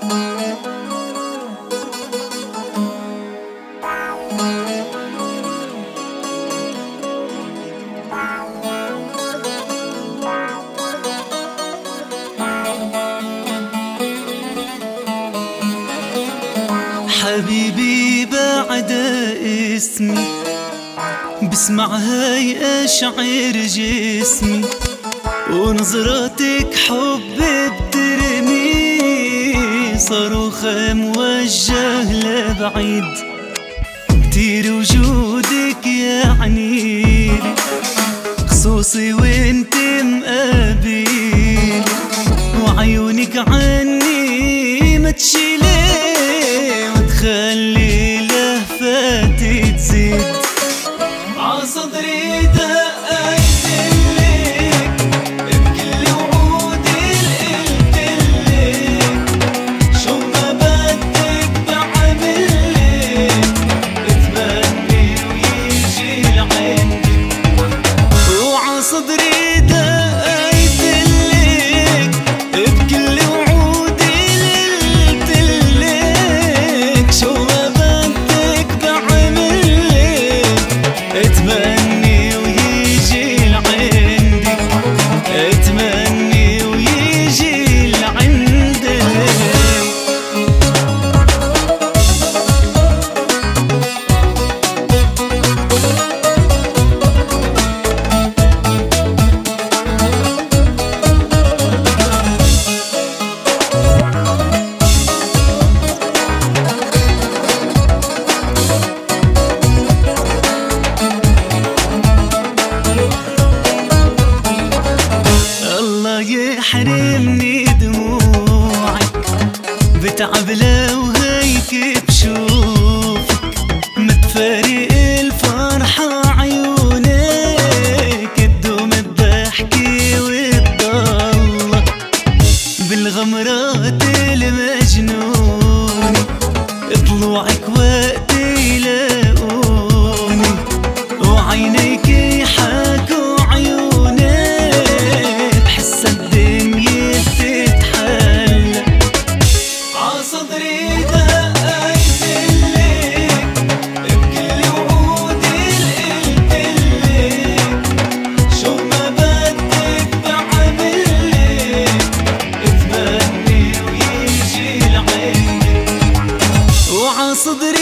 حبيبي بعد اسمي بسمع هاي أشعر جسمي، ونظراتك حب بترمي صاروخة موجه لبعيد. كتير وجودك يعني خصوصي وانت مقابل، وعيونك عني ما تشيلي وتخلي لهفتي تزيد. عصدري دقيتلك بكل وعودي قلتلك شو ما بدك بعملك، اتمني ويجي لعندك. وعصدري دقيتلك بكل وعودي قلتلك شو ما بدك بعملك، اتمني ويجي لعندك، اتمني ويجي لعندك. يحرمني دموعك بتعب لو هيك بشوفك، ما تفارق الفرحة عيونك تدوم الضحكة وتضلك بالغمرات المجنونة. طلوعك وقت يلاقوني وعينيك يحاكوا صدري